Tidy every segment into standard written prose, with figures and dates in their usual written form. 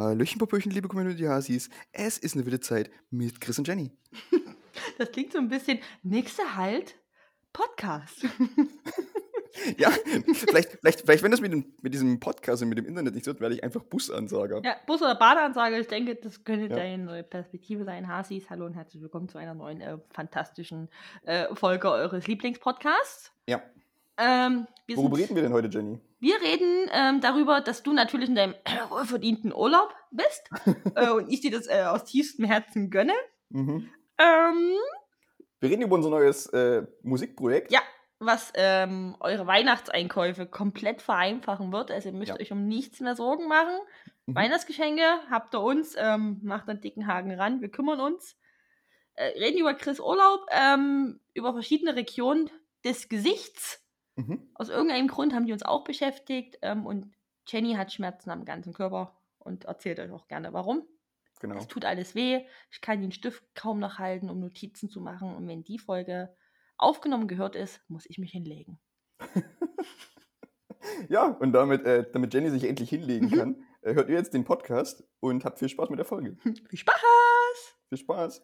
Hallöchen, Popöchen, liebe Community-Hasis. Es ist eine wilde Zeit mit Chris und Jenny. Das klingt so ein bisschen nächster Halt, Podcast. Ja, vielleicht wenn das mit diesem Podcast und mit dem Internet nicht wird, werde ich einfach Busansager. Ja, Bus- oder Badeansage, ich denke, das könnte Ja. deine neue Perspektive sein. Hasis, hallo und herzlich willkommen zu einer neuen fantastischen Folge eures Lieblingspodcasts. Ja. Wir Reden wir denn heute, Jenny? reden darüber, dass du natürlich in deinem wohlverdienten Urlaub bist und ich dir das aus tiefstem Herzen gönne. Mhm. Ähm, Wir reden über unser neues Musikprojekt. Ja, was eure Weihnachtseinkäufe komplett vereinfachen wird. Also ihr müsst Ja. euch um nichts mehr Sorgen machen. Mhm. Weihnachtsgeschenke habt ihr uns, macht einen dicken Haken ran, wir kümmern uns. Reden über Chris Urlaub, über verschiedene Regionen des Gesichts. Mhm. Aus irgendeinem Grund haben die uns auch beschäftigt und Jenny hat Schmerzen am ganzen Körper und erzählt euch auch gerne warum. Genau. Es tut alles weh, ich kann den Stift kaum noch halten, um Notizen zu machen und wenn die Folge aufgenommen gehört ist, muss ich mich hinlegen. Ja, und damit Jenny sich endlich hinlegen kann, hört ihr jetzt den Podcast und habt viel Spaß mit der Folge. Viel Spaß! Viel Spaß.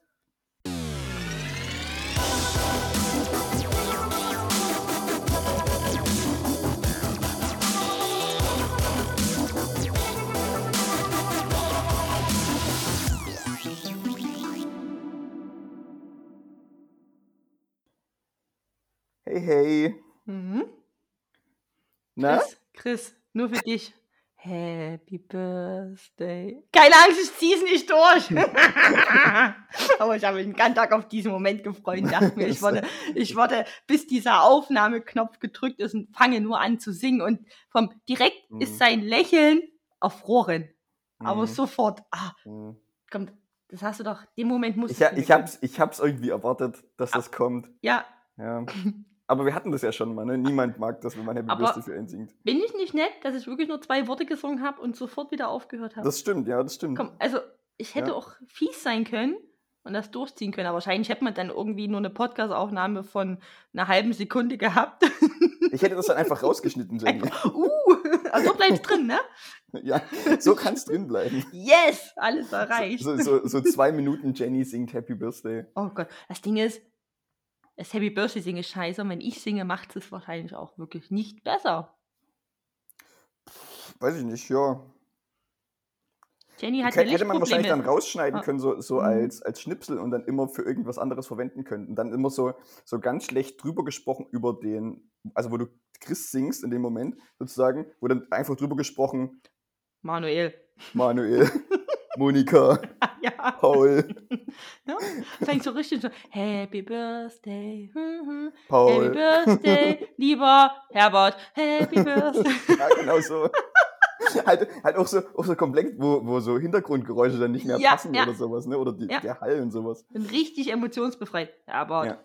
Hey, hey. Mhm. Na? Chris, nur für dich. Happy Birthday. Keine Angst, ich zieh's nicht durch. Aber ich habe mich den ganzen Tag auf diesen Moment gefreut und dachte mir, ich warte, bis dieser Aufnahmeknopf gedrückt ist und fange nur an zu singen. Und direkt ist sein Lächeln erfroren. Aber sofort, komm, das hast du doch, den Moment musst du Ich hab's irgendwie erwartet, dass das kommt. Ja. Aber wir hatten das ja schon mal, ne? Niemand mag das, wenn man Happy Birthday für einen singt. Bin ich nicht nett, dass ich wirklich nur 2 Worte gesungen habe und sofort wieder aufgehört habe? Das stimmt, ja, das stimmt. Komm, also ich hätte auch fies sein können und das durchziehen können, aber wahrscheinlich hätte man dann irgendwie nur eine Podcast-Aufnahme von einer halben Sekunde gehabt. Ich hätte das dann einfach rausgeschnitten, Jenny. Also bleibt's drin, ne? Ja, so kann's drin bleiben. Yes, alles erreicht. So 2 Minuten Jenny singt Happy Birthday. Oh Gott, das Ding ist, das Happy Birthday singen ist scheiße und wenn ich singe, macht es wahrscheinlich auch wirklich nicht besser. Weiß ich nicht, ja. Jenny hat Hätte man wahrscheinlich dann rausschneiden können, so als Schnipsel und dann immer für irgendwas anderes verwenden können. Und dann immer so ganz schlecht drüber gesprochen über den, also wo du Chris singst in dem Moment, sozusagen, wo dann einfach drüber gesprochen, Manuel, Monika, ja. Paul. Ja, fängt so richtig so, Happy Birthday, Paul. Happy Birthday, lieber Herbert, Happy Birthday. Ja, genau so. halt auch so komplett, wo so Hintergrundgeräusche dann nicht mehr passen oder sowas, ne? Oder der Hall und sowas. Bin richtig emotionsbefreit, Herbert.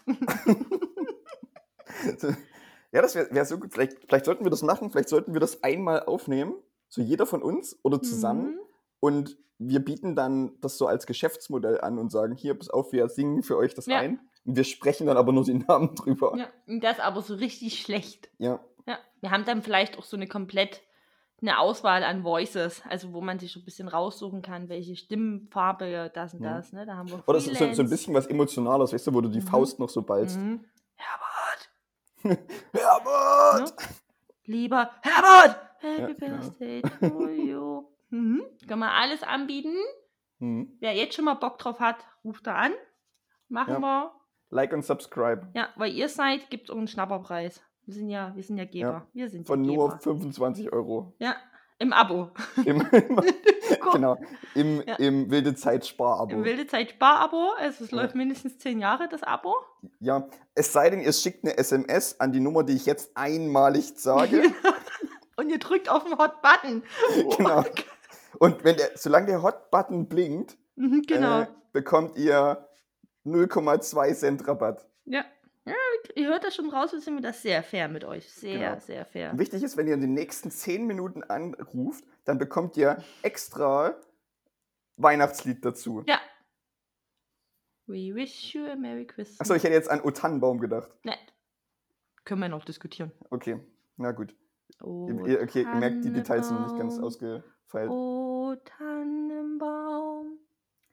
Ja, das wäre so gut. Vielleicht sollten wir das machen, vielleicht sollten wir das einmal aufnehmen, so jeder von uns oder zusammen. Und wir bieten dann das so als Geschäftsmodell an und sagen, hier, pass auf, wir singen für euch das ein. Und wir sprechen dann aber nur den Namen drüber. Ja, und das aber so richtig schlecht. Ja. Wir haben dann vielleicht auch so eine Auswahl an Voices, also wo man sich so ein bisschen raussuchen kann, welche Stimmfarbe, das und das. Ne? Da haben wir oder so ein bisschen was Emotionales, weißt du, wo du die Faust noch so ballst. Herbert! Herbert! No? Lieber Herbert! Happy Birthday to you. Können wir alles anbieten. Wer jetzt schon mal Bock drauf hat, ruft da an. Machen wir. Like und subscribe. Ja, weil ihr seid, gibt es auch einen Schnapperpreis. Wir sind ja Geber. Wir sind von ja nur Geber. 25 €. Ja, im Abo. Genau, im Wilde Zeit Spar-Abo. Im Wilde Zeit Spar-Abo. Also es läuft mindestens 10 Jahre, das Abo. Ja, es sei denn, ihr schickt eine SMS an die Nummer, die ich jetzt einmalig sage. Und ihr drückt auf den Hot-Button. Genau. Und solange der Hot-Button blinkt, bekommt ihr 0,2 Cent Rabatt. Ja, ihr hört das schon raus, wir sind das sehr fair mit euch. Sehr fair. Und wichtig ist, wenn ihr in den nächsten 10 Minuten anruft, dann bekommt ihr extra Weihnachtslied dazu. Ja. We wish you a Merry Christmas. Achso, ich hätte jetzt an O Tannenbaum gedacht. Nein. Können wir noch diskutieren. Okay, na gut. Oh, ihr merkt, die Details sind nicht ganz ausgefeilt. O Tannenbaum.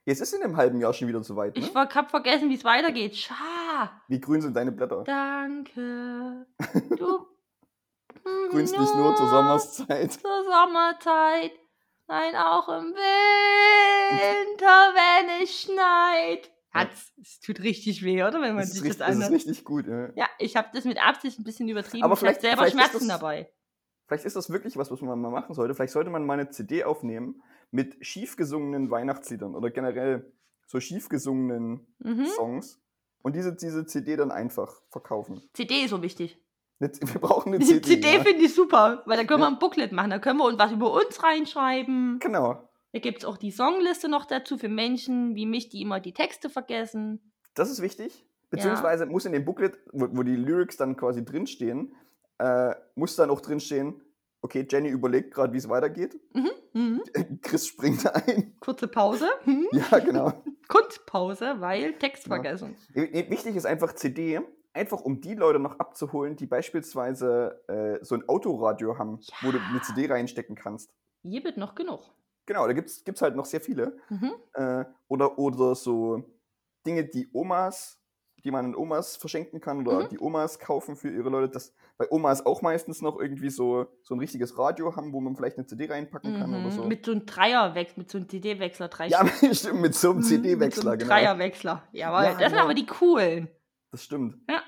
Jetzt ist in einem halben Jahr schon wieder soweit, ne? Ich hab vergessen, wie es weitergeht. Scha. Wie grün sind deine Blätter? Danke. Du Grünst nicht nur zur Sommerszeit. zur Sommerzeit. Nein, auch im Winter, wenn es schneit. Es tut richtig weh, oder? Wenn man sich das Das ist anhört. richtig gut, ja. Ja, ich habe das mit Absicht ein bisschen übertrieben. Aber ich hatte selber vielleicht ist Schmerzen das- dabei. Vielleicht ist das wirklich was man mal machen sollte. Vielleicht sollte man mal eine CD aufnehmen mit schief gesungenen Weihnachtsliedern oder generell so schief gesungenen Songs und diese CD dann einfach verkaufen. CD ist so wichtig. Wir brauchen eine Die CD. CD ja. finde ich super, weil da können wir Ja. ein Booklet machen. Da können wir was über uns reinschreiben. Genau. Da gibt es auch die Songliste noch dazu für Menschen wie mich, die immer die Texte vergessen. Das ist wichtig. Beziehungsweise muss in dem Booklet, wo die Lyrics dann quasi drinstehen, muss dann auch drinstehen, okay, Jenny überlegt gerade, wie es weitergeht. Chris springt ein. Kurze Pause. Ja, genau. Kunstpause, weil Text vergessen. Wichtig ist einfach CD, einfach um die Leute noch abzuholen, die beispielsweise so ein Autoradio haben, wo du eine CD reinstecken kannst. Hier wird noch genug. Genau, da gibt's halt noch sehr viele. Oder so Dinge, die man an Omas verschenken kann oder die Omas kaufen für ihre Leute. Dass bei Omas auch meistens noch irgendwie so ein richtiges Radio haben, wo man vielleicht eine CD reinpacken kann oder so. Mit so einem Dreierwechsel, mit so einem CD-Wechsler. Ja, stimmt, mit so einem CD-Wechsler, mit so einem genau. Dreierwechsler. Jawohl, Ja, das sind genau. aber die coolen. Das stimmt. Ja.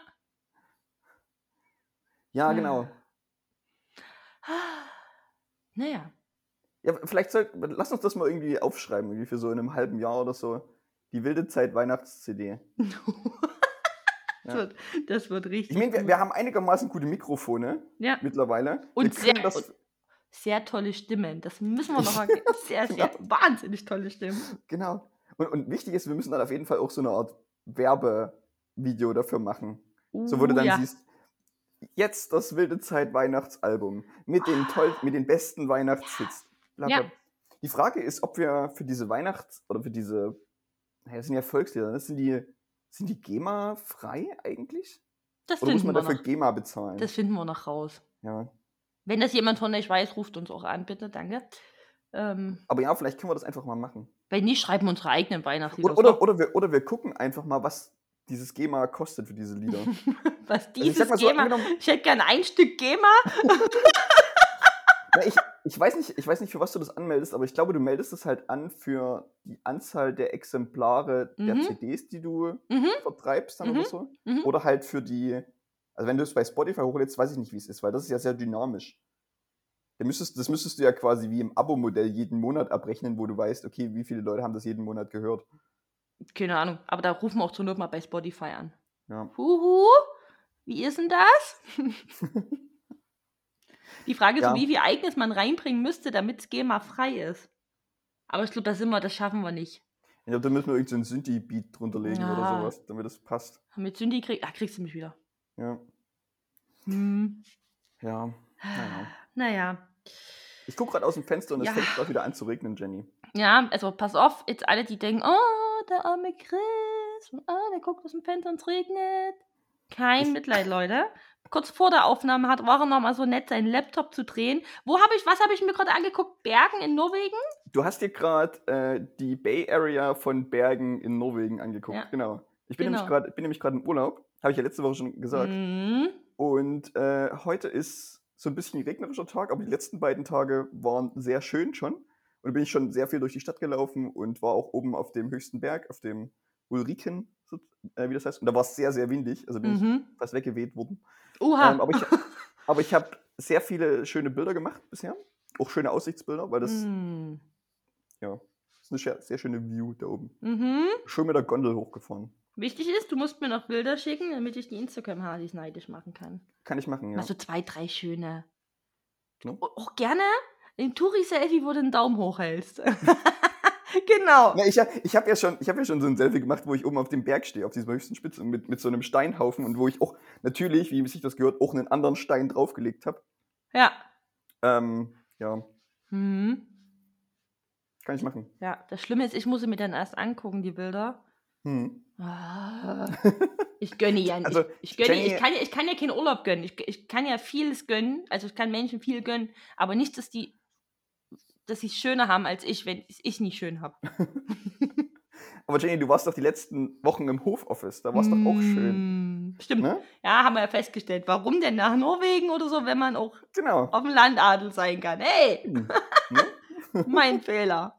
Ja, genau. Naja. Ja, lass uns das mal irgendwie aufschreiben, irgendwie für so in einem halben Jahr oder so. Die wilde Zeit Weihnachts-CD. Das wird richtig Ich meine, gut. wir haben einigermaßen gute Mikrofone Ja. mittlerweile. Und Wir können sehr tolle Stimmen. Das müssen wir noch mal. Sehr wahnsinnig tolle Stimmen. Genau. Und wichtig ist, wir müssen dann auf jeden Fall auch so eine Art Werbevideo dafür machen. So, wo du dann siehst, jetzt das wilde Zeit Weihnachtsalbum mit den besten Weihnachtshits. Ja. Die Frage ist, ob wir für diese das sind ja Volkslieder, sind die GEMA frei eigentlich? Das Oder muss finden man wir dafür noch. GEMA bezahlen? Das finden wir noch raus. Ja. Wenn das jemand von euch weiß, ruft uns auch an, bitte, danke. Aber ja, vielleicht können wir das einfach mal machen. Wenn nicht, schreiben wir unsere eigenen Weihnachtslieder. Oder wir gucken einfach mal, was dieses GEMA kostet für diese Lieder. Was dieses sag mal so, GEMA. Ich hätte gern ein Stück GEMA. Ja, ich weiß nicht, für was du das anmeldest, aber ich glaube, du meldest es halt an für die Anzahl der Exemplare der CDs, die du vertreibst dann oder so. Oder halt für die, also wenn du es bei Spotify hochlädst, weiß ich nicht, wie es ist, weil das ist ja sehr dynamisch. Das müsstest du ja quasi wie im Abo-Modell jeden Monat abrechnen, wo du weißt, okay, wie viele Leute haben das jeden Monat gehört. Keine Ahnung, aber da rufen wir auch zur Not mal bei Spotify an. Ja. Huhu, wie ist denn das? Die Frage ist, Ja. wie viel Eigenes man reinbringen müsste, damit es GEMA frei ist. Aber ich glaube, das schaffen wir nicht. Ich glaube, da müssen wir irgendeinen so Synthi-Beat drunter legen oder Ja. sowas, damit das passt. Mit Synthi kriegst du mich wieder. Ja. Ja. Naja. Ich gucke gerade aus dem Fenster und es Ja. fängt gerade wieder an zu regnen, Jenny. Ja, also pass auf, jetzt alle, die denken, oh, der arme Chris, der guckt aus dem Fenster und es regnet. Kein Mitleid, Leute. Kurz vor der Aufnahme war er nochmal so nett, seinen Laptop zu drehen. Was habe ich mir gerade angeguckt? Bergen in Norwegen? Du hast dir gerade die Bay Area von Bergen in Norwegen angeguckt. Ja. Genau. Ich bin nämlich gerade im Urlaub. Habe ich ja letzte Woche schon gesagt. Und heute ist so ein bisschen regnerischer Tag, aber die letzten beiden Tage waren sehr schön schon. Und da bin ich schon sehr viel durch die Stadt gelaufen und war auch oben auf dem höchsten Berg, auf dem Ulriken, wie das heißt. Und da war es sehr, sehr windig. Also bin ich fast weggeweht worden. Oha. Aber ich habe sehr viele schöne Bilder gemacht bisher. Auch schöne Aussichtsbilder, weil das ist eine sehr schöne View da oben. Schön mit der Gondel hochgefahren. Wichtig ist, du musst mir noch Bilder schicken, damit ich die Instagram-Hardys neidisch machen kann. Kann ich machen, ja. Also 2, 3 schöne. Ja. Auch gerne ein Touri-Selfie, wo du den Daumen hochhältst. Genau. Ja, ich habe ja schon so ein Selfie gemacht, wo ich oben auf dem Berg stehe, auf dieser höchsten Spitze mit so einem Steinhaufen und wo ich auch natürlich, wie sich das gehört, auch einen anderen Stein draufgelegt habe. Ja. Ja. Kann ich machen. Ja, das Schlimme ist, ich muss sie mir dann erst angucken, die Bilder. Ich gönne ja nicht. Also, ich gönne, Jenny, ich kann ja keinen Urlaub gönnen. Ich kann ja vieles gönnen. Also ich kann Menschen viel gönnen, aber nicht, dass sie es schöner haben als ich, wenn ich es nicht schön habe. Aber Jenny, du warst doch die letzten Wochen im Homeoffice. Da war es doch auch schön. Stimmt. Ne? Ja, haben wir ja festgestellt. Warum denn nach Norwegen oder so, wenn man auch Genau. auf dem Landadel sein kann? Hey, Ne? mein Fehler.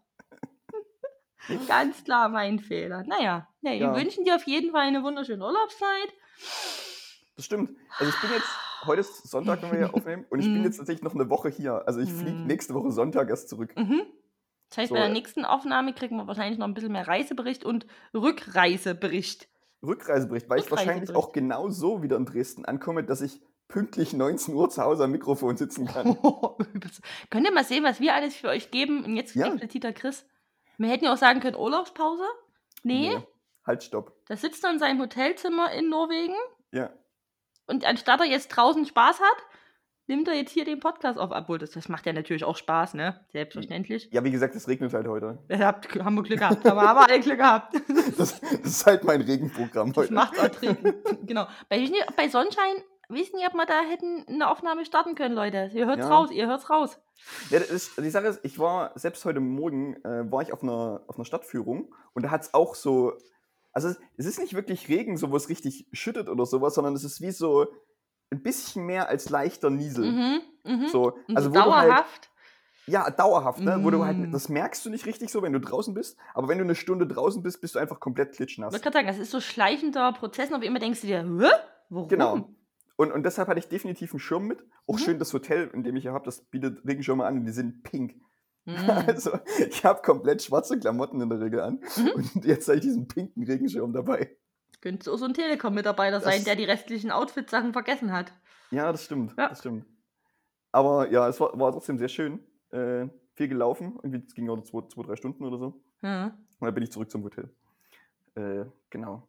Ganz klar mein Fehler. Naja, wir Ja. wünschen dir auf jeden Fall eine wunderschöne Urlaubszeit. Das stimmt. Also ich bin jetzt, heute ist Sonntag, wenn wir hier aufnehmen, und ich bin jetzt tatsächlich noch eine Woche hier. Also ich fliege nächste Woche Sonntag erst zurück. Das heißt, So, bei der nächsten Aufnahme kriegen wir wahrscheinlich noch ein bisschen mehr Reisebericht und Rückreisebericht. Rückreisebericht, weil ich wahrscheinlich auch genau so wieder in Dresden ankomme, dass ich pünktlich 19 Uhr zu Hause am Mikrofon sitzen kann. Könnt ihr mal sehen, was wir alles für euch geben? Und jetzt explizit der Chris. Wir hätten ja auch sagen können, Urlaubspause. Nee, Halt, stopp. da sitzt er in seinem Hotelzimmer in Norwegen. Ja. Und anstatt er jetzt draußen Spaß hat, nimmt er jetzt hier den Podcast auf. Obwohl, das macht ja natürlich auch Spaß, ne? Selbstverständlich. Ja, wie gesagt, es regnet halt heute. Haben wir Glück gehabt. Aber haben wir alle Glück gehabt. Das ist halt mein Regenprogramm Das heute. macht's auch trinken. Genau. Bei Sonnenschein, wissen nicht, ob wir da hätten eine Aufnahme starten können, Leute. Ihr hört's raus. Ja, die Sache ist, ich war selbst heute Morgen war ich auf einer Stadtführung, und da hat es auch so, also es ist nicht wirklich Regen, so wo es richtig schüttet oder sowas, sondern es ist wie so ein bisschen mehr als leichter Niesel. So, Und also so wo du halt, dauerhaft. ja, dauerhaft, ne? Wo du halt, das merkst du nicht richtig so, wenn du draußen bist, aber wenn du eine Stunde draußen bist, bist du einfach komplett Ich klitschnass. wollte gerade sagen, das ist so schleichender Prozess, und auf immer denkst du dir, hä? Warum? Genau. Und deshalb hatte ich definitiv einen Schirm mit. Auch schön das Hotel, in dem ich hier habe, das bietet Regenschirme an, und die sind pink. Also ich habe komplett schwarze Klamotten in der Regel an, und jetzt habe ich diesen pinken Regenschirm dabei. Könnte auch so ein Telekom-Mitarbeiter sein, der die restlichen Outfit-Sachen vergessen hat. Ja, das stimmt. Ja. Das stimmt. Aber ja, es war trotzdem sehr schön. Viel gelaufen. Irgendwie, es ging auch 2-3 Stunden oder so. Ja. Und dann bin ich zurück zum Hotel. Genau.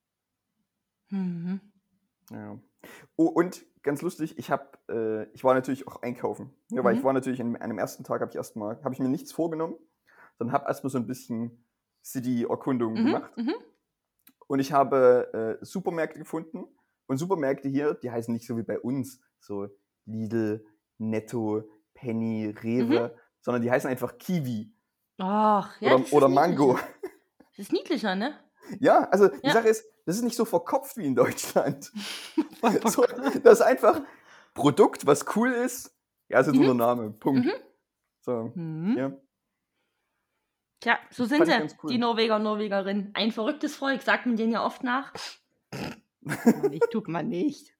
Ja. Oh, und ganz lustig, ich war natürlich auch einkaufen. Ja, weil ich war natürlich an einem ersten Tag, habe ich mir nichts vorgenommen, sondern habe erstmal so ein bisschen City-Erkundung gemacht. Und ich habe Supermärkte gefunden. Und Supermärkte hier, die heißen nicht so wie bei uns, so Lidl, Netto, Penny, Rewe, sondern die heißen einfach Kiwi. Ach, ja. Oder Mango. Das ist niedlicher, ne? Ja, also die Sache ist, das ist nicht so verkopft wie in Deutschland. So, das ist einfach Produkt, was cool ist. Ja, ist jetzt unser Name. Punkt. So, ja. Tja, so Das sind fand ich sie, ganz cool. die Norweger und Norwegerinnen. Ein verrücktes Volk, sagt man denen ja oft nach. Tut man nicht.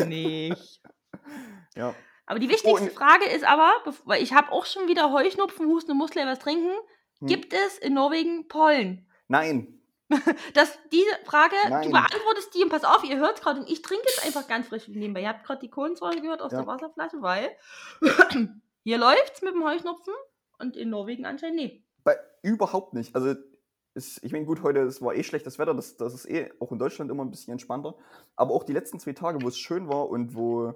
Ja. Aber die wichtigste Frage ist aber, weil ich habe auch schon wieder Heuschnupfen, Husten und muss gleich was trinken. Gibt es in Norwegen Pollen? Nein. Diese Frage, Nein. du beantwortest die, und pass auf, ihr hört gerade, und ich trinke jetzt einfach ganz frisch nebenbei. Ihr habt gerade die Kohlensäure gehört aus der Wasserflasche, weil hier läuft's mit dem Heuschnupfen und in Norwegen anscheinend nicht. Überhaupt nicht. Also ich meine, gut, heute, es war eh schlechtes Wetter, das ist eh auch in Deutschland immer ein bisschen entspannter. Aber auch die letzten 2 Tage, wo es schön war und wo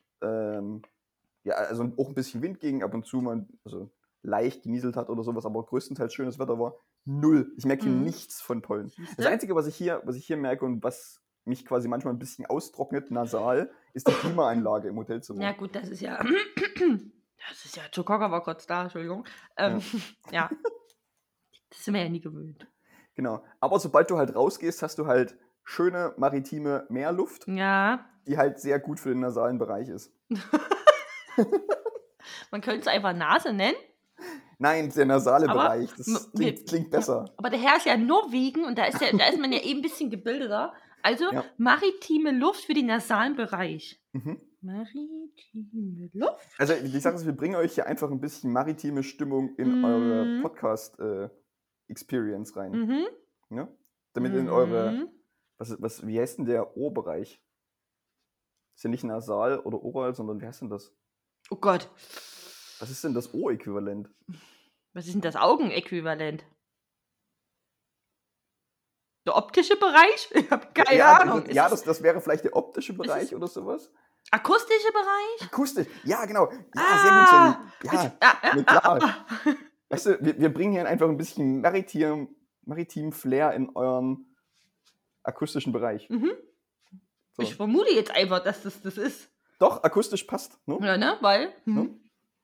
also auch ein bisschen Wind ging, ab und zu mal leicht genieselt hat oder sowas, aber größtenteils schönes Wetter war, 0. Ich merke nichts von Pollen. Das Einzige, was ich hier merke und was mich quasi manchmal ein bisschen austrocknet, nasal, ist die Klimaanlage im Hotelzimmer. Ja gut, das ist ja Chukaka war kurz da, Entschuldigung. Ja. Das sind wir ja nie gewöhnt. Genau. Aber sobald du halt rausgehst, hast du halt schöne maritime Meerluft, die halt sehr gut für den nasalen Bereich ist. Man könnte es einfach Nase nennen. Nein, der nasale Bereich, das klingt besser. Aber der Herr ist ja Norwegen, und da ist man ja eben ein bisschen gebildeter. Also maritime Luft für den nasalen Bereich. Maritime Luft? Also die Sache ist, wir bringen euch hier einfach ein bisschen maritime Stimmung in eure Podcast-Experience rein. Ja? Damit in eure, wie heißt denn der Ohrbereich? Ist ja nicht nasal oder oral, sondern wie heißt denn das? Oh Gott. Was ist denn das O-Äquivalent? Was ist denn das Augenäquivalent? Der optische Bereich? Ich habe keine Ahnung. Ja, das wäre vielleicht der optische Bereich oder sowas. Akustische Bereich? Akustisch, ja, genau. Ja, sehr gut, Jenny. Ja, klar. Weißt du, wir bringen hier einfach ein bisschen maritim Flair in euren akustischen Bereich. So. Ich vermute jetzt einfach, dass das ist. Doch, akustisch passt. Ne? Ja, ne? Weil?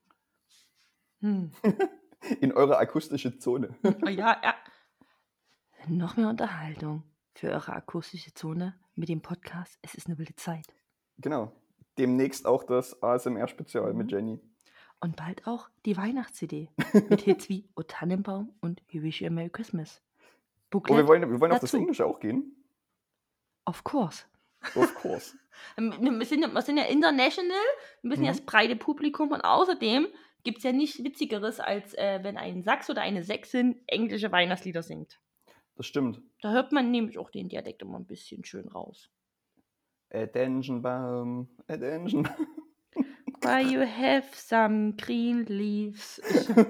In eure akustische Zone. Ja. Noch mehr Unterhaltung für eure akustische Zone mit dem Podcast. Es ist eine wilde Zeit. Genau. Demnächst auch das ASMR-Spezial mit Jenny. Und bald auch die Weihnachts-CD mit Hits wie O Tannenbaum und You Wish You a Merry Christmas. Oh, wir wollen auf das dazu. Englische auch gehen. Of course. Of course. Wir sind ja international, wir müssen ja das breite Publikum und außerdem gibt es ja nichts Witzigeres, als wenn ein Sachs oder eine Sächsin englische Weihnachtslieder singt. Das stimmt. Da hört man nämlich auch den Dialekt immer ein bisschen schön raus. Attention Baum, attention. Why you have some green leaves.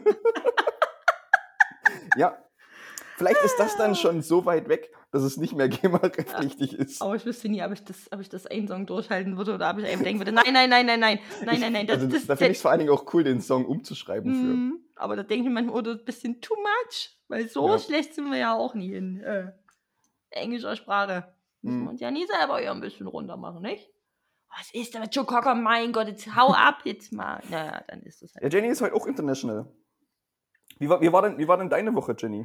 Ja, vielleicht ist das dann schon so weit weg, dass es nicht mehr GEMA-rechtpflichtig ist. Aber ich wüsste nie, ob ich das einen Song durchhalten würde oder ob ich einem denken würde, nein. Da finde ich es vor allen Dingen auch cool, den Song umzuschreiben für. Aber da denke ich manchmal, oder ein bisschen too much, weil so schlecht sind wir ja auch nie in englischer Sprache. Müssen wir uns ja nie selber hier ein bisschen runter machen, nicht? Was ist denn mit Joe Cocker? Mein Gott, jetzt hau ab jetzt mal. Naja, dann ist das halt. Ja, Jenny ist heute auch international. Wie war denn deine Woche, Jenny?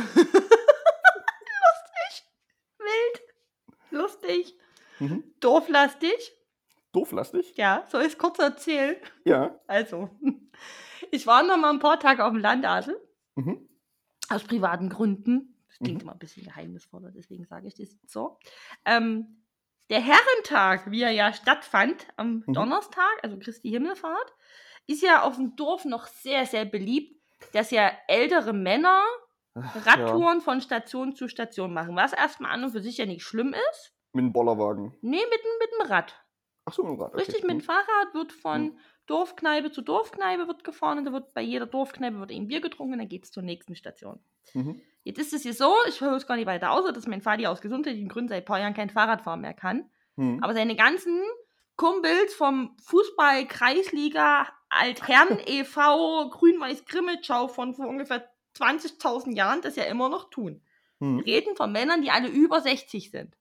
Lustig. Dooflastig. Dooflastig? Ja, soll ich es kurz erzählen? Ja. Also, ich war noch mal ein paar Tage auf dem Landadel. Aus privaten Gründen. Das klingt immer ein bisschen geheimnisvoller, deswegen sage ich das jetzt so. Der Herrentag, wie er ja stattfand am Donnerstag, also Christi Himmelfahrt, ist ja auf dem Dorf noch sehr, sehr beliebt, dass ja ältere Männer Radtouren von Station zu Station machen, was erstmal an und für sich ja nicht schlimm ist. Mit einem Bollerwagen? Nee, mit dem Rad. Ach so, mit dem Rad. Okay. Richtig, mit dem Fahrrad wird von Dorfkneipe zu Dorfkneipe wird gefahren und da wird bei jeder Dorfkneipe wird ein Bier getrunken und dann geht es zur nächsten Station. Jetzt ist es hier so, ich höre es gar nicht weiter aus, dass mein Vati aus gesundheitlichen Gründen seit ein paar Jahren kein Fahrrad fahren mehr kann. Aber seine ganzen Kumpels vom Fußball, Kreisliga, Altherren e.V., Grün-Weiß-Grimmitschau von vor ungefähr 20.000 Jahren das ja immer noch tun. Wir reden von Männern, die alle über 60 sind.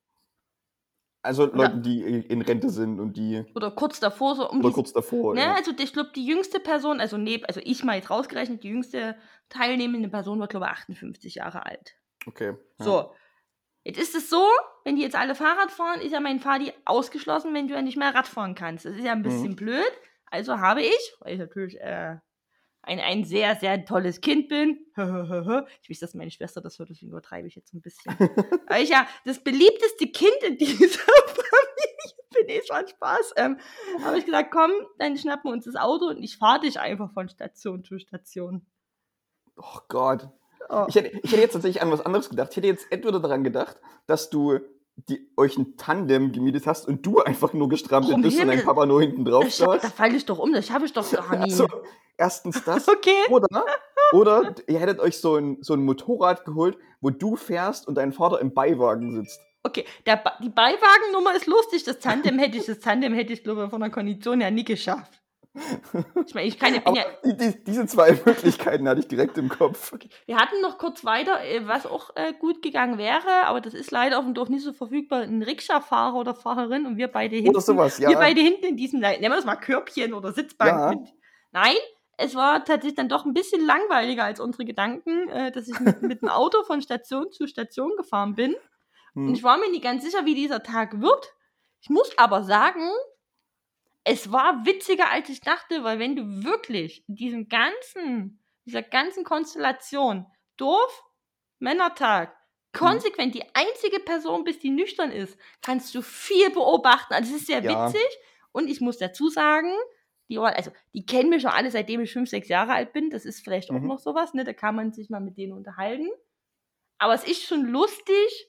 Also Leute, die in Rente sind und die... Oder kurz davor. So kurz davor, ne, ja. Also ich glaube, die jüngste Person, also ich mal jetzt rausgerechnet, die jüngste teilnehmende Person war, glaube ich, 58 Jahre alt. Okay. Ja. So, jetzt ist es so, wenn die jetzt alle Fahrrad fahren, ist ja mein Vati ausgeschlossen, wenn du ja nicht mehr Rad fahren kannst. Das ist ja ein bisschen blöd. Also habe ich, weil ich natürlich ein sehr, sehr tolles Kind bin. Ich weiß, dass meine Schwester das hört, deswegen übertreibe ich jetzt ein bisschen. Weil ich ja das beliebteste Kind in dieser Familie bin, schon Spaß. Habe ich gesagt, komm, dann schnappen wir uns das Auto und ich fahre dich einfach von Station zu Station. Oh Gott. Oh. Ich hätte jetzt tatsächlich an was anderes gedacht. Ich hätte jetzt entweder daran gedacht, dass du euch ein Tandem gemietet hast und du einfach nur gestrampelt bist und dein Papa nur hinten drauf saß. Da falle ich doch um, das schaffe ich doch gar nie. Also, erstens das. Okay. Oder ihr hättet euch so ein Motorrad geholt, wo du fährst und dein Vater im Beiwagen sitzt. Okay, die Beiwagennummer ist lustig. Das Tandem hätte ich, glaube ich, von der Kondition her nie geschafft. Ich meine, diese zwei Möglichkeiten hatte ich direkt im Kopf. Okay. Wir hatten noch kurz weiter, was auch gut gegangen wäre, aber das ist leider auf dem Dorf nicht so verfügbar, ein Rikscha-Fahrer oder Fahrerin und wir beide hinten. Oder sowas, ja. Wir beide hinten in diesem, nennen wir das mal Körbchen oder Sitzbank. Ja. Nein, es war tatsächlich dann doch ein bisschen langweiliger als unsere Gedanken, dass ich mit dem Auto von Station zu Station gefahren bin. Und ich war mir nicht ganz sicher, wie dieser Tag wird. Ich muss aber sagen, es war witziger, als ich dachte, weil wenn du wirklich in dieser ganzen Konstellation, Dorf, Männertag, konsequent die einzige Person bist, die nüchtern ist, kannst du viel beobachten. Also es ist sehr witzig. Und ich muss dazu sagen, die kennen mich schon alle, seitdem ich 5, 6 Jahre alt bin. Das ist vielleicht auch noch sowas, ne? Da kann man sich mal mit denen unterhalten. Aber es ist schon lustig,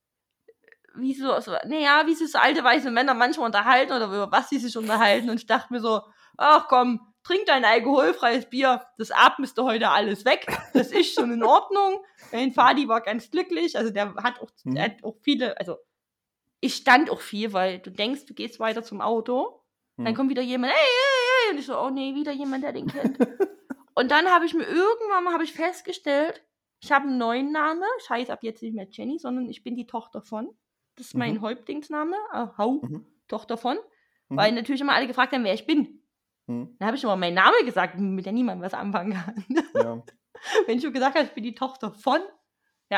wie so alte weiße Männer manchmal unterhalten oder über was sie sich unterhalten. Und ich dachte mir so, ach komm, trink dein alkoholfreies Bier, das atmest du heute alles weg. Das ist schon in Ordnung. Mein Vati war ganz glücklich, also der hat auch viele, also ich stand auch viel, weil du denkst, du gehst weiter zum Auto, dann kommt wieder jemand, hey, und ich so, oh nee, wieder jemand, der den kennt. Und dann habe ich mir irgendwann mal festgestellt, ich habe einen neuen Namen, ich heiße ab jetzt nicht mehr Jenny, sondern ich bin die Tochter von. Das ist mein Häuptlingsname, Tochter von, weil natürlich immer alle gefragt haben, wer ich bin. Dann habe ich immer meinen Namen gesagt, mit der niemand was anfangen kann. Ja. Wenn ich schon gesagt habe, ich bin die Tochter von, ja.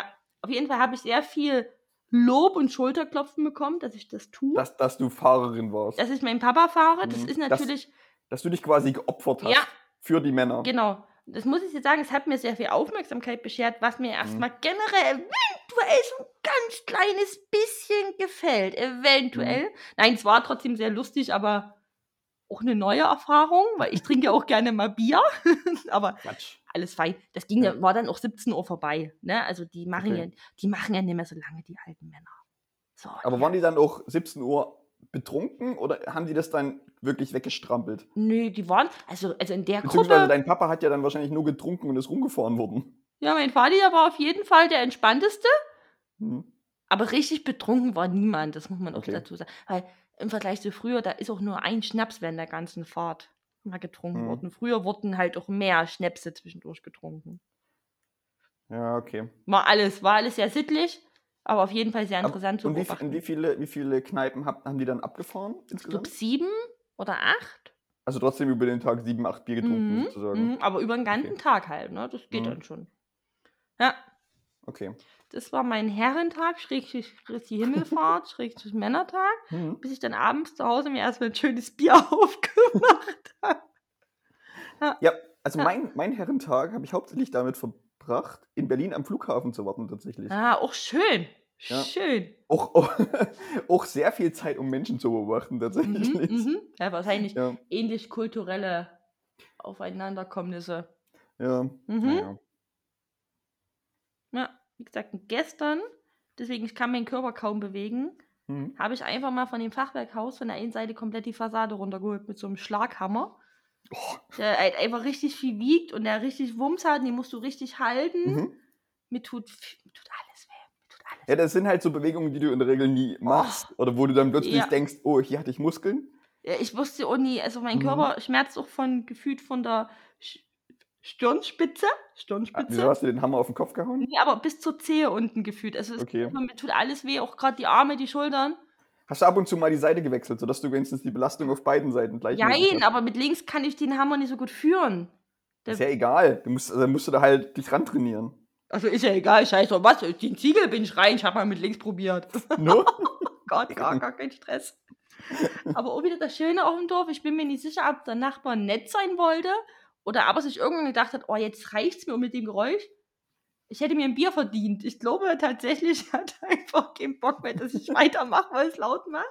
auf jeden Fall habe ich sehr viel Lob und Schulterklopfen bekommen, dass ich das tue. Dass du Fahrerin warst. Dass ich meinen Papa fahre, das ist natürlich... Dass du dich quasi geopfert hast Ja. für die Männer. Genau. Das muss ich jetzt sagen, es hat mir sehr viel Aufmerksamkeit beschert, was mir erstmal generell eventuell so ein ganz kleines bisschen gefällt. Eventuell. Nein, es war trotzdem sehr lustig, aber auch eine neue Erfahrung, weil ich trinke ja auch gerne mal Bier. Aber Quatsch. alles fein. Das ging war dann auch 17 Uhr vorbei. Ne? Also die machen ja nicht mehr so lange, die alten Männer. So, aber waren die dann auch 17 Uhr betrunken oder haben die das dann wirklich weggestrampelt? Nö, die waren, also in der Beziehungsweise Gruppe... dein Papa hat ja dann wahrscheinlich nur getrunken und ist rumgefahren worden. Ja, mein Vati war auf jeden Fall der entspannteste. Mhm. Aber richtig betrunken war niemand, das muss man auch Okay. dazu sagen. Weil im Vergleich zu früher, da ist auch nur ein Schnaps während der ganzen Fahrt mal getrunken worden. Früher wurden halt auch mehr Schnäpse zwischendurch getrunken. Ja, okay. War alles sehr sittlich, aber auf jeden Fall sehr interessant zu Und beobachten. wie viele Kneipen haben die dann abgefahren Ich glaube insgesamt? 7 oder 8. Also trotzdem über den Tag 7, 8 Bier getrunken sozusagen. Aber über den ganzen Tag halt, ne? Das geht dann schon. Ja. Okay. Das war mein Herrentag, Schrägstrich Christi Himmelfahrt, Schrägstrich Männertag, bis ich dann abends zu Hause mir erstmal ein schönes Bier aufgemacht habe. Ja, also mein Herrentag habe ich hauptsächlich damit verbracht, in Berlin am Flughafen zu warten tatsächlich. Ah, auch schön. Ja. Schön. Auch sehr viel Zeit, um Menschen zu beobachten tatsächlich. Ja, wahrscheinlich ähnlich kulturelle Aufeinanderkommnisse. Ja. Naja. Ja, wie gesagt, gestern, deswegen ich kann meinen Körper kaum bewegen, habe ich einfach mal von dem Fachwerkhaus von der einen Seite komplett die Fassade runtergeholt mit so einem Schlaghammer. Der halt einfach richtig viel wiegt und der richtig Wumms hat und den musst du richtig halten. Mir tut alles weh. Ja, das sind halt so Bewegungen, die du in der Regel nie machst. Oder wo du dann plötzlich denkst, oh, hier hatte ich Muskeln. Ja, ich wusste auch nie, also mein Körper schmerzt auch gefühlt von der Stirnspitze. Wieso hast du den Hammer auf den Kopf gehauen? Nee, aber bis zur Zehe unten gefühlt. Also mir tut alles weh, auch gerade die Arme, die Schultern. Hast du ab und zu mal die Seite gewechselt, sodass du wenigstens die Belastung auf beiden Seiten gleichmäßig hast? Aber mit links kann ich den Hammer nicht so gut führen. Ist ja egal. Dann musst du da halt dich rantrainieren. Also ist ja egal, scheiß doch was. Den Ziegel bin ich rein, ich habe mal mit links probiert. No? Gott, gar kein Stress. Aber auch wieder das Schöne auf dem Dorf, ich bin mir nicht sicher, ob der Nachbar nett sein wollte oder aber sich irgendwann gedacht hat, oh, jetzt reicht's mir mit dem Geräusch. Ich hätte mir ein Bier verdient. Ich glaube tatsächlich, er hat einfach keinen Bock mehr, dass ich weitermache, weil es laut macht.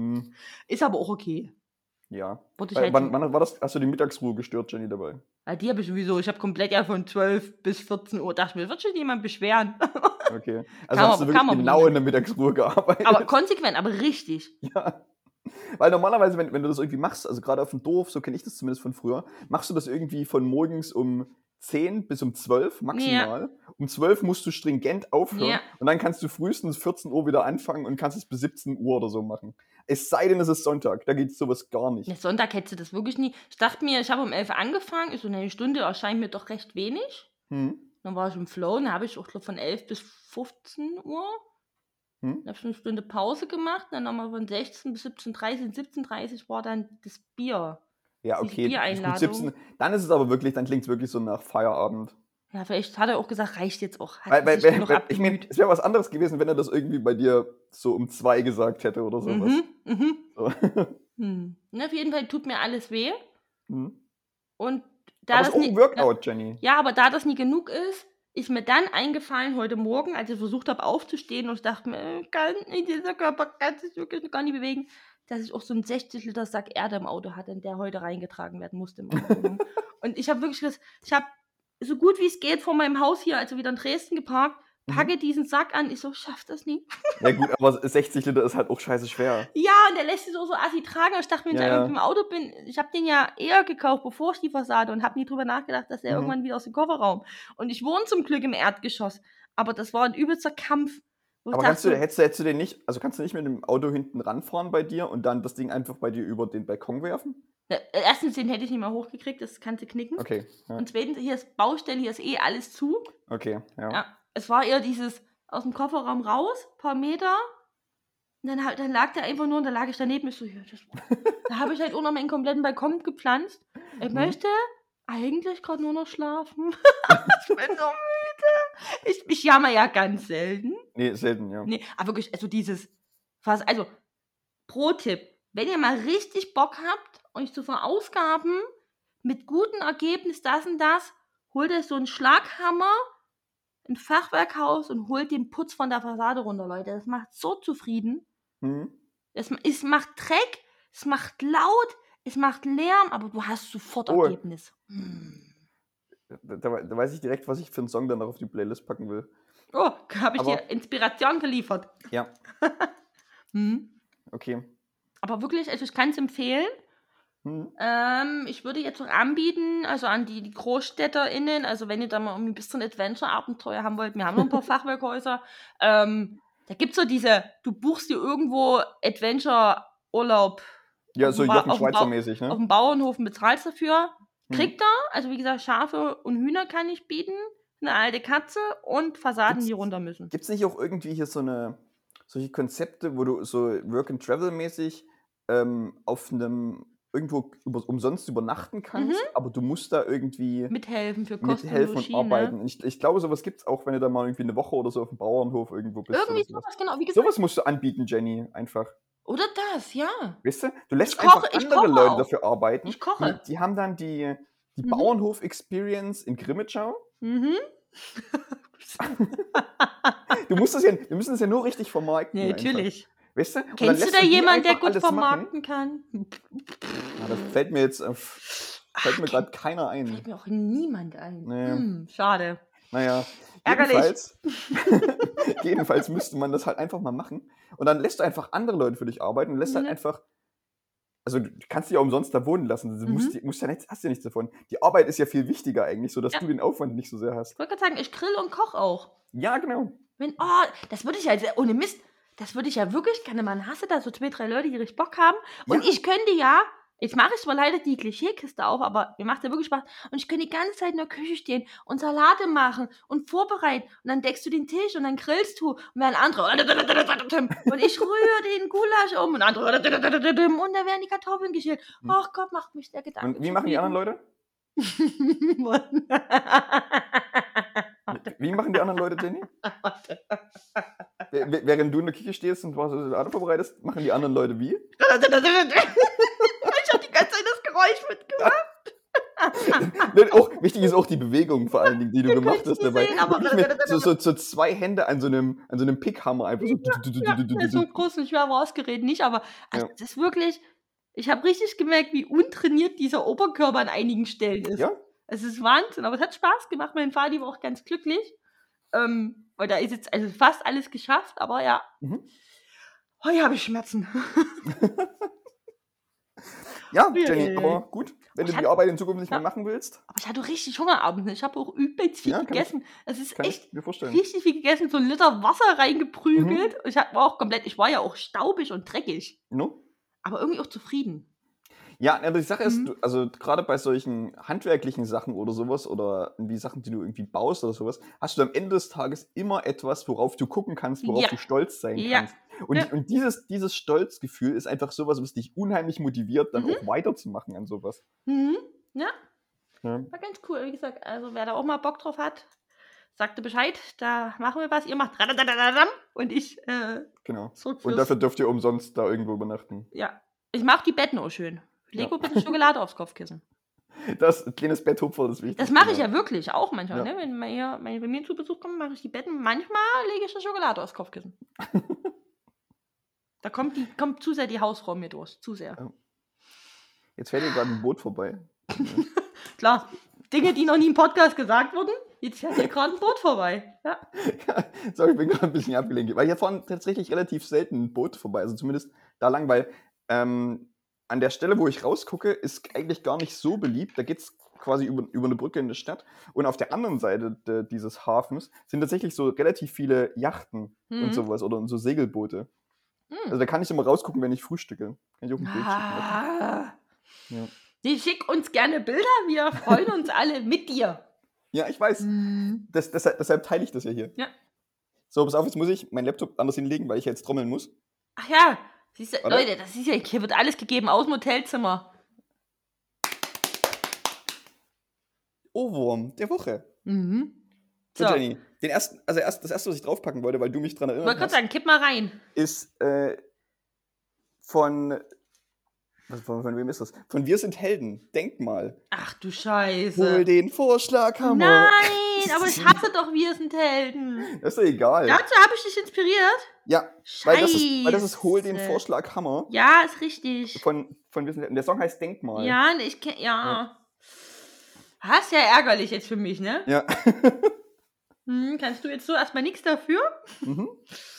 Ist aber auch okay. Ja. Wann war das? Hast du die Mittagsruhe gestört, Jenny, dabei? Ja, die habe ich sowieso. Ich habe komplett von 12 bis 14 Uhr. Dachte mir, wird schon jemand beschweren. Okay. Also hast du wirklich genau in der Mittagsruhe gearbeitet. Aber konsequent, aber richtig. Ja. Weil normalerweise, wenn du das irgendwie machst, also gerade auf dem Dorf, so kenne ich das zumindest von früher, machst du das irgendwie von morgens um 10 bis um 12 maximal. Ja. Um 12 musst du stringent aufhören und dann kannst du frühestens 14 Uhr wieder anfangen und kannst es bis 17 Uhr oder so machen. Es sei denn, es ist Sonntag, da geht sowas gar nicht. Ja, Sonntag hättest du das wirklich nie. Ich dachte mir, ich habe um 11 Uhr angefangen, ist so eine Stunde, erscheint mir doch recht wenig. Dann war ich im Flow, dann habe ich auch von 11 bis 15 Uhr. Dann habe ich eine Stunde Pause gemacht, dann nochmal von 16 bis 17:30. 17:30 war dann das Bier. Ja, okay. Dann ist es aber wirklich, dann klingt es wirklich so nach Feierabend. Ja, vielleicht hat er auch gesagt, reicht jetzt auch. Ich meine, es wäre was anderes gewesen, wenn er das irgendwie bei dir so um 2 gesagt hätte oder sowas. So. Auf jeden Fall tut mir alles weh. Und da aber das ist auch ein Workout, Jenny. Ja, aber da das nie genug ist mir dann eingefallen heute Morgen, als ich versucht habe aufzustehen und ich dachte mir, dieser Körper kann sich wirklich gar nicht bewegen, dass ich auch so einen 60 Liter Sack Erde im Auto hatte, der heute reingetragen werden musste. Und ich habe wirklich gesagt, ich habe so gut wie es geht vor meinem Haus hier, also wieder in Dresden geparkt, packe diesen Sack an, ich so, schaff das nie. Ja gut, aber 60 Liter ist halt auch scheiße schwer. Ja, und der lässt sich so assi tragen. Und ich dachte mir, wenn ich im Auto bin, ich habe den ja eher gekauft, bevor ich die Fassade und habe nie drüber nachgedacht, dass der irgendwann wieder aus dem Kofferraum. Und ich wohne zum Glück im Erdgeschoss. Aber das war ein übelster Kampf. Aber hättest du den nicht, also kannst du nicht mit dem Auto hinten ranfahren bei dir und dann das Ding einfach bei dir über den Balkon werfen? Ja, erstens, den hätte ich nicht mehr hochgekriegt, das kannst du knicken. Okay. Ja. Und zweitens, hier ist Baustelle, hier ist alles zu. Okay, ja. Es war eher dieses aus dem Kofferraum raus, paar Meter. Und dann lag der einfach nur und da lag ich daneben. Ich so, ja, da habe ich halt auch noch meinen kompletten Balkon gepflanzt. Ich möchte eigentlich gerade nur noch schlafen. Ich bin so müde. Ich jammer ja ganz selten. Nee, selten, ja. Nee, aber wirklich, also Pro-Tipp, wenn ihr mal richtig Bock habt, euch zu verausgaben, mit gutem Ergebnis das und das, holt euch so einen Schlaghammer, ein Fachwerkhaus und holt den Putz von der Fassade runter, Leute. Das macht so zufrieden. Mhm. Es macht Dreck, es macht laut, es macht Lärm, aber du hast sofort Ergebnis. Da weiß ich direkt, was ich für einen Song dann noch auf die Playlist packen will. Oh, habe ich Aber- dir Inspiration geliefert. Ja, okay. Aber wirklich, also ich kann es empfehlen. Ich würde jetzt noch anbieten, also an die GroßstädterInnen, also wenn ihr da mal irgendwie ein bisschen Adventure-Abenteuer haben wollt, wir haben noch ein paar Fachwerkhäuser, da gibt es so du buchst dir irgendwo Adventure-Urlaub. Ja, auf so dem Jochen auf dem Schweizer mäßig, Auf ne? dem Bauernhof und bezahlst dafür. Kriegt er, also wie gesagt, Schafe und Hühner kann ich bieten, eine alte Katze und Fassaden, die runter müssen. Gibt es nicht auch irgendwie hier solche Konzepte, wo du so Work-and-Travel-mäßig auf einem irgendwo umsonst übernachten kannst, aber du musst da irgendwie Mithelfen für Kosten mithelfen und Logis, ne? arbeiten. Und ich glaube, sowas gibt es auch, wenn du da mal irgendwie eine Woche oder so auf dem Bauernhof irgendwo bist. Irgendwie oder sowas. sowas, genau. Wie gesagt, Sowas musst du anbieten, Jenny, einfach. oder das, ja. Weißt du? Du lässt Ich koche- einfach ich andere koche Leute auch. dafür arbeiten. Ich koche. Die haben dann die Bauernhof-Experience in Grimmitschau. Mhm. Wir müssen das ja nur richtig vermarkten. Ja, einfach. natürlich. Weißt du? Und dann Kennst du lässt da die jemanden, der einfach gut alles machen. vermarkten kann? Ja, das fällt mir jetzt fällt mir gerade keiner ein. Fällt mir auch niemand ein. Nee. Schade. Naja, Ärgerlich. jedenfalls müsste man das halt einfach mal machen. Und dann lässt du einfach andere Leute für dich arbeiten und lässt halt einfach. Also du kannst dich ja umsonst da wohnen lassen. Du musst ja nichts, hast ja nichts davon. Die Arbeit ist ja viel wichtiger eigentlich, sodass du den Aufwand nicht so sehr hast. Ich wollte gerade sagen, ich grill und koche auch. Ja, genau. Das würde ich ja, ohne Mist, das würde ich ja wirklich gerne machen. Hast du da so 2, 3 Leute, die richtig Bock haben? Und ich könnte ja, jetzt mache ich zwar leider die Klischeekiste auf, aber mir macht ja wirklich Spaß. Und ich könnte die ganze Zeit in der Küche stehen und Salate machen und vorbereiten. Und dann deckst du den Tisch und dann grillst du. Und dann andere und ich rühre den Gulasch um und andere und da werden die Kartoffeln geschält. Ach Gott, macht mich der Gedanke. Und wie machen die anderen Leute? Wie machen die anderen Leute, Jenny? Während du in der Küche stehst und was Salate vorbereitest, machen die anderen Leute wie? Ich habe die ganze Zeit das Geräusch mitgemacht. Auch, wichtig ist auch die Bewegung vor allen Dingen, die du gemacht hast dabei. sehen, aber- so 2 Hände an so einem Pickhammer einfach so. So groß und schwer war das Gerät nicht, aber also das ist wirklich, ich habe richtig gemerkt, wie untrainiert dieser Oberkörper an einigen Stellen ist. Ja? Es ist Wahnsinn, aber es hat Spaß gemacht. Mein Vati war auch ganz glücklich, weil da ist jetzt also fast alles geschafft, aber ja. Heute habe ich Schmerzen. Ja, Jenny, aber gut, wenn du Ich die Arbeit in Zukunft nicht mehr machen willst. Aber ich hatte richtig Hunger abends. Ich habe auch übelst viel Ja, kann gegessen. Es ist Kann echt ich mir vorstellen. richtig viel gegessen, so 1 Liter Wasser reingeprügelt. Ich war ja auch staubig und dreckig, No? aber irgendwie auch zufrieden. Ja, aber die Sache ist, also gerade bei solchen handwerklichen Sachen oder sowas oder irgendwie Sachen, die du irgendwie baust oder sowas, hast du am Ende des Tages immer etwas, worauf du gucken kannst, worauf du stolz sein kannst. Und dieses Stolzgefühl ist einfach sowas, was dich unheimlich motiviert, dann auch weiterzumachen an sowas. Ja, war ganz cool. Wie gesagt, also wer da auch mal Bock drauf hat, sagte Bescheid, da machen wir was. Ihr macht und ich Genau. zurück Und dafür dürft ihr umsonst da irgendwo übernachten. Ja, ich mache die Betten auch schön. Lego bitte Schokolade aufs Kopfkissen. Das kleines Betthupfer, das ist wichtig. Das mache ich ja wirklich auch manchmal. Ja. Ne? Wenn bei mir zu Besuch kommen, mache ich die Betten. Manchmal lege ich eine Schokolade aufs Kopfkissen. Da kommt zu sehr die Hausfrau mir durch. Zu sehr. Ja. Jetzt fährt hier gerade ein Boot vorbei. Klar, Dinge, die noch nie im Podcast gesagt wurden. Jetzt fährt hier gerade ein Boot vorbei. Ja. Sorry, ich bin gerade ein bisschen abgelenkt. Weil hier fahren tatsächlich relativ selten ein Boot vorbei. Also zumindest da lang, weil an der Stelle, wo ich rausgucke, ist eigentlich gar nicht so beliebt. Da geht es quasi über eine Brücke in die Stadt. Und auf der anderen Seite dieses Hafens sind tatsächlich so relativ viele Yachten und sowas oder so Segelboote. Also da kann ich immer rausgucken, wenn ich frühstücke. Kann ich auch ein Bild schicken. Ja. Nee, schick uns gerne Bilder. Wir freuen uns alle mit dir. Ja, ich weiß. Deshalb teile ich das ja hier. Ja. So, pass auf, jetzt muss ich meinen Laptop anders hinlegen, weil ich jetzt trommeln muss. Ach ja, siehst du, Leute, das ist ja, hier wird alles gegeben aus dem Hotelzimmer. Ohrwurm der Woche. So, So, Jenny. das erste, was ich draufpacken wollte, weil du mich dran Ich erinnert wollte gerade hast, sagen, kipp mal rein. ist von wem ist das? Von Wir sind Helden. Denkmal. Ach du Hol Scheiße. den Vorschlaghammer. Nein, aber ich hasse doch Wir sind Helden. Das ist doch egal. Dazu habe ich dich inspiriert. Ja, weil das ist Hol den Scheiße. Vorschlaghammer. Ja, ist richtig. Von Wir sind Helden. Der Song heißt Denkmal. Ja, ich kenne, ja. Das ist ja ärgerlich jetzt für mich, ne? Ja. Kannst du jetzt so erstmal nichts dafür? Mhm.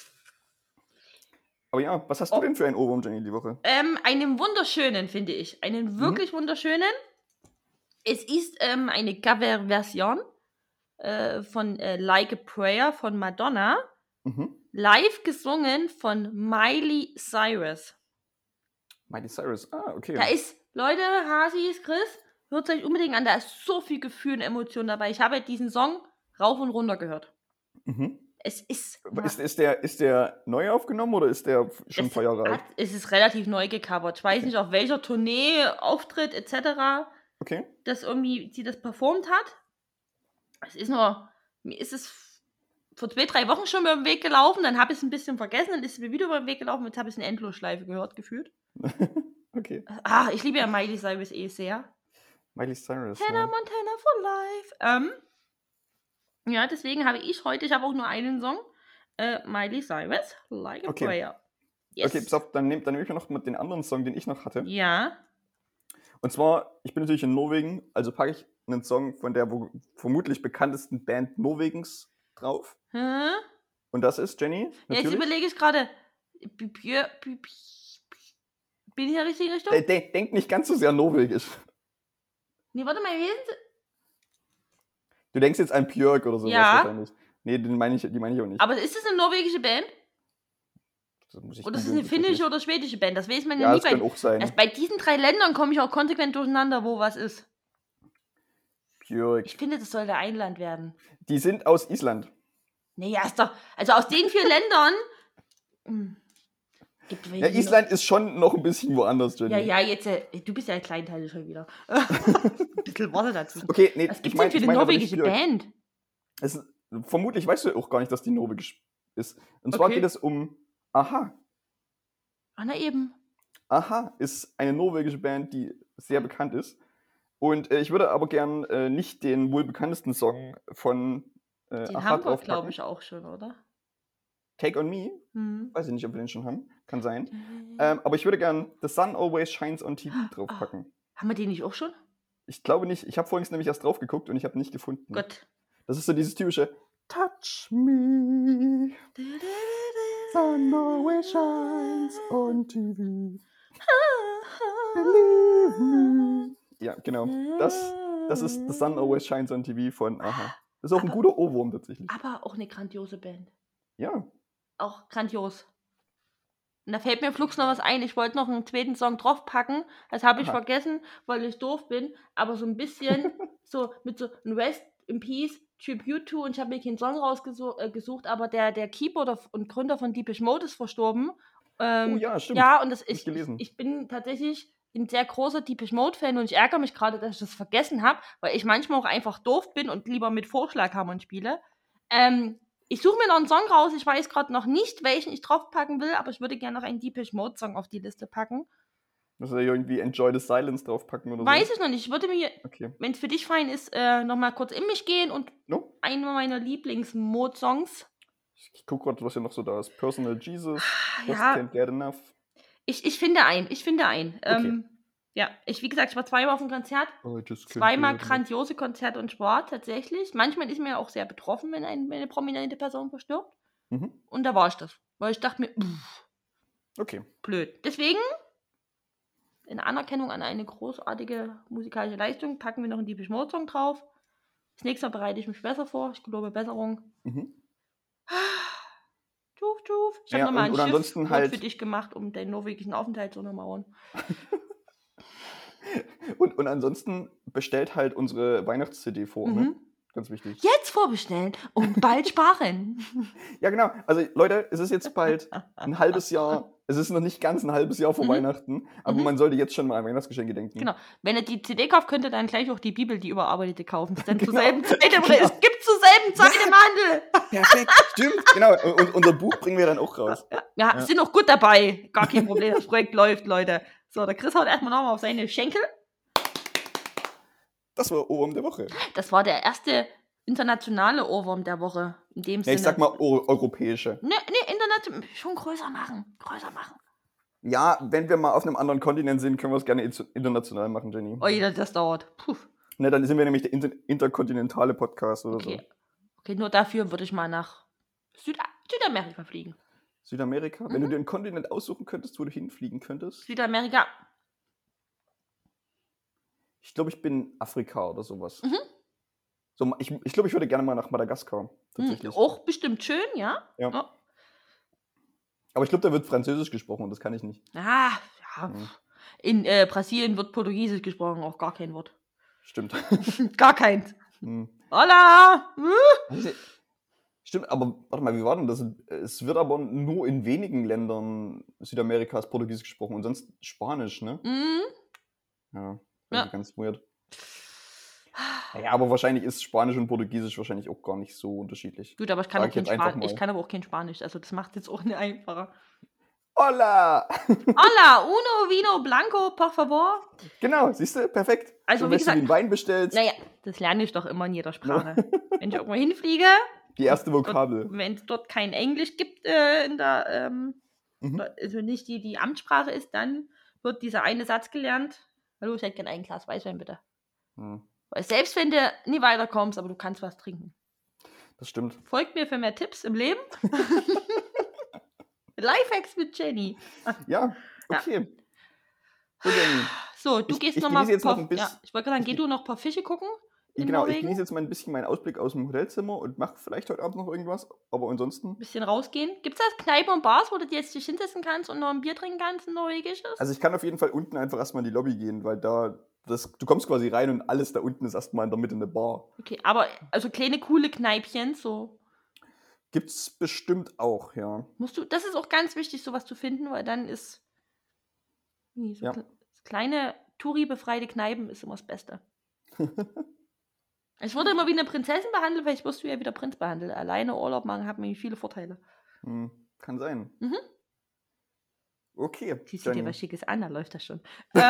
Aber ja, was hast du denn für einen Ohrwurm, Jenny, die Woche? Einen wunderschönen, finde ich. Einen wirklich wunderschönen. Es ist eine Coverversion von Like a Prayer von Madonna. Mhm. Live gesungen von Miley Cyrus. Miley Cyrus, okay. Da ist, Leute, Hasis, Chris, hört es euch unbedingt an. Da ist so viel Gefühl und Emotion dabei. Ich habe diesen Song rauf und runter gehört. Mhm. Es ist... Ist der neu aufgenommen oder ist der schon ein paar Jahre alt? Es ist relativ neu gecovert. Ich weiß nicht, auf welcher Tournee, Auftritt etc. Okay. dass irgendwie sie das performt hat. Es ist nur... Mir ist es vor 2-3 Wochen schon über den Weg gelaufen, dann habe ich es ein bisschen vergessen, dann ist es mir wieder über den Weg gelaufen, jetzt habe ich es in Endlosschleife gehört, gefühlt. Okay. Ich liebe ja Miley Cyrus sehr. Miley Cyrus. Hannah Ja. Montana for life. Ja, deswegen habe ich auch nur einen Song. Miley Cyrus, Like a Okay. Prayer. Yes. Okay, pass auf, dann nehme ich mir noch mit den anderen Song, den ich noch hatte. Ja. Und zwar, ich bin natürlich in Norwegen, also packe ich einen Song von der vermutlich bekanntesten Band Norwegens drauf. Hä? Und das ist, Jenny, Ja, jetzt natürlich. überlege ich gerade. Bin ich in der richtigen Richtung? Denk nicht ganz so sehr norwegisch. Nee, warte mal, Du denkst jetzt an Björk oder sowas Ja. wahrscheinlich. Nee, die meine ich auch nicht. aber ist das eine norwegische Band? Das muss ich Oder ist es googeln, eine finnische tatsächlich. oder schwedische Band? Das weiß man ja Ja, nie. das kann auch sein. Erst bei diesen 3 Ländern komme ich auch konsequent durcheinander, wo was ist. Björk. Ich finde, das sollte ein Land werden. Die sind aus Island. Naja, ist doch. Also aus den 4 Ländern. Gibt Ja, welche, die Island ist schon noch ein bisschen woanders, Jenny. Ja, jetzt. Du bist ja ein Kleinteilig schon wieder. Ein bisschen Worte dazu. Okay, nee, Was gibt es denn für eine norwegische Band? Vermutlich weißt du auch gar nicht, dass die norwegisch ist. Und zwar Okay. geht es um Aha. Na eben. Aha ist eine norwegische Band, die sehr bekannt ist. Und ich würde aber gern nicht den wohl bekanntesten Song von Den Aha haben wir, draufpacken. glaube ich, auch schon, oder? Take on Me. Hm. Weiß ich nicht, ob wir den schon haben. Kann sein. Aber ich würde gern The Sun Always Shines on TV draufpacken. Haben wir den nicht auch schon? Ich glaube nicht. Ich habe vorhin nämlich erst drauf geguckt und ich habe ihn nicht gefunden. Gott. Das ist so dieses typische Touch me. Sun always shines on TV. Believe me. Ja, genau. Das ist The Sun Always Shines on TV von Aha. Das ist auch ein guter Ohrwurm tatsächlich. Aber auch eine grandiose Band. Ja. Auch grandios. Und da fällt mir flugs noch was ein. Ich wollte noch einen zweiten Song draufpacken. Das habe ich Aha. vergessen, weil ich doof bin. Aber so ein bisschen so mit so ein Rest in Peace Tribute to. Und ich habe mir keinen Song rausgesucht, aber der Keyboarder und Gründer von Depeche Mode ist verstorben. Oh ja, stimmt. Ja, und das Hab ich gelesen. ich bin tatsächlich ein sehr großer Depeche Mode-Fan und ich ärgere mich gerade, dass ich das vergessen habe, weil ich manchmal auch einfach doof bin und lieber mit Vorschlaghammern spiele. Ich suche mir noch einen Song raus, ich weiß gerade noch nicht, welchen ich draufpacken will, aber ich würde gerne noch einen Depeche Mode-Song auf die Liste packen. Muss er irgendwie Enjoy the Silence draufpacken oder Weiß so? ich noch nicht. Ich würde mir, Okay. wenn es für dich fein ist, nochmal kurz in mich gehen und No? einen meiner Lieblings-Mode-Songs. Ich gucke gerade, was hier noch so da ist. Personal Jesus. Just Ja. can't get enough. Ich finde einen. Okay. Ja, wie gesagt, ich war 2-mal auf dem Konzert. I just can't Zweimal get enough. grandiose Konzerte und Sport, tatsächlich. Manchmal ist man ja auch sehr betroffen, wenn eine prominente Person verstirbt. Mhm. Und da war ich das. Weil ich dachte mir, Okay. blöd. Deswegen, in Anerkennung an eine großartige musikalische Leistung, packen wir noch einen Depeche Mode Song drauf. Das nächste Mal bereite ich mich besser vor. Ich glaube, Besserung. Mhm. Tschuf, tschuf. Ich habe Ja, nochmal ein und ansonsten Schiffswort halt- für dich gemacht, um deinen norwegischen Aufenthalt zu untermauern. Und ansonsten bestellt halt unsere Weihnachts-CD vor. Ne? Mhm. ganz wichtig. Jetzt vorbestellen und bald sparen. Ja, genau. Also Leute, es ist jetzt bald ein halbes Jahr, es ist noch nicht ganz ein halbes Jahr vor Weihnachten, aber man sollte jetzt schon mal an Weihnachtsgeschenke denken. Genau. Wenn ihr die CD kauft, könnt ihr dann gleich auch die Bibel, die überarbeitete, kaufen. Es dann Genau. zur selben Zeit es gibt zur selben Zeit im Handel. Perfekt, stimmt. Genau. Und unser Buch bringen wir dann auch raus. Ja, sind noch gut dabei. Gar kein Problem, das Projekt läuft, Leute. So, der Chris haut erstmal nochmal auf seine Schenkel. Das war Ohrwurm der Woche. Das war der erste internationale Ohrwurm der Woche. In dem Ja, Sinne. ich sag mal europäische. Nee, international. Schon größer machen. Ja, wenn wir mal auf einem anderen Kontinent sind, können wir es gerne international machen, Jenny. Oh, das dauert. Puh. Ne, dann sind wir nämlich der interkontinentale Podcast oder so. Okay, nur dafür würde ich mal nach Südamerika fliegen. Südamerika? Wenn du dir einen Kontinent aussuchen könntest, wo du hinfliegen könntest? Südamerika. Ich glaube, ich bin Afrika oder sowas. So, ich glaube, ich würde gerne mal nach Madagaskar. Tatsächlich. Auch bestimmt schön, ja? Ja. Oh. Aber ich glaube, da wird Französisch gesprochen und das kann ich nicht. Ja. In Brasilien wird Portugiesisch gesprochen, auch gar kein Wort. Stimmt. Gar keins. Hola! Stimmt, aber warte mal, wie war denn das? Es wird aber nur in wenigen Ländern Südamerikas Portugiesisch gesprochen und sonst Spanisch, ne? Ja, ganz weird. Ja, aber wahrscheinlich ist Spanisch und Portugiesisch wahrscheinlich auch gar nicht so unterschiedlich. Gut, aber ich kann aber auch kein Spanisch, also das macht es jetzt auch nicht einfacher. Hola! Hola, uno vino blanco, por favor. Genau, siehst du, perfekt. Also so, wie gesagt, du den Wein bestellst. Naja, das lerne ich doch immer in jeder Sprache. Wenn ich irgendwo hinfliege, die erste Vokabel. Wenn es dort kein Englisch gibt in der, also nicht die Amtssprache ist, dann wird dieser eine Satz gelernt. Hallo, ich hätte gerne ein Glas Weißwein, bitte. Weil selbst wenn du nie weiterkommst, aber du kannst was trinken. Das stimmt. Folgt mir für mehr Tipps im Leben. Lifehacks mit Jenny. Ja, okay. So, Jenny. So, du gehst nochmal. Ich wollte gerade sagen, geh du noch ein paar Fische gucken. Genau, ich genieße jetzt mal ein bisschen meinen Ausblick aus dem Hotelzimmer und mache vielleicht heute Abend noch irgendwas, aber ansonsten... Ein bisschen rausgehen. Gibt es da Kneipen und Bars, wo du dir jetzt dich hinsetzen kannst und noch ein Bier trinken kannst, ein norwegisches? Also ich kann auf jeden Fall unten einfach erstmal in die Lobby gehen, weil du kommst quasi rein und alles da unten ist erstmal in der Mitte eine Bar. Okay, aber also kleine, coole Kneipchen, so... Gibt's bestimmt auch, ja. Das ist auch ganz wichtig, sowas zu finden, weil dann ist... Kleine, Touri-befreite Kneipen ist immer das Beste. Ich wurde immer wie eine Prinzessin behandelt, weil ich wirst du ja wieder Prinz behandelt. Alleine Urlaub machen hat mir viele Vorteile. Kann sein. Okay. Ziehst du dir was Schickes an, da läuft das schon.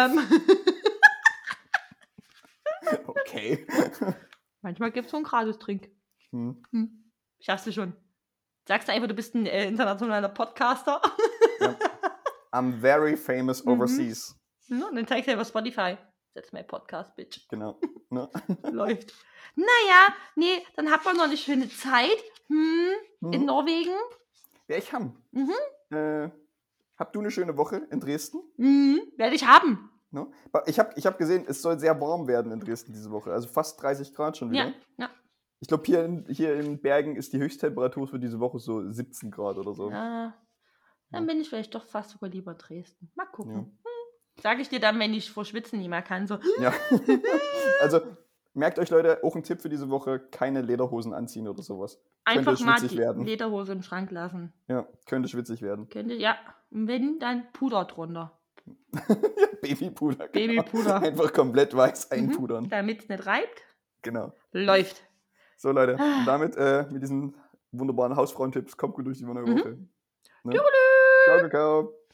Okay. Manchmal gibt es so einen Gratis-Trink. Schaffst du schon. Sagst du einfach, du bist ein internationaler Podcaster. Ja. I'm very famous overseas. Und dann zeigst du ja über Spotify. That's my podcast, bitch. Genau. Ne? Läuft. Naja, nee, dann habt ihr noch eine schöne Zeit in Norwegen. Ja, ich habe. Habt du eine schöne Woche in Dresden? Werde ich haben. No? Ich hab gesehen, es soll sehr warm werden in Dresden diese Woche. Also fast 30 Grad schon wieder. Ja. Ich glaube, hier in Bergen ist die Höchsttemperatur für diese Woche so 17 Grad oder so. Ja. Dann bin ich vielleicht doch fast sogar lieber Dresden. Mal gucken. Ja. Sage ich dir dann, wenn ich vor Schwitzen nicht mehr kann. So. Ja. Also, merkt euch, Leute, auch ein Tipp für diese Woche: keine Lederhosen anziehen oder sowas. Einfach mal die Lederhose im Schrank lassen. Ja, könnte schwitzig werden. Ja. Und wenn, dann Puder drunter. Babypuder. Babypuder. Einfach komplett weiß einpudern. Damit es nicht reibt. Genau. Läuft. So, Leute. Und damit, mit diesen wunderbaren Hausfrauentipps, kommt gut durch die Woche. Ne? Ciao, Kakao.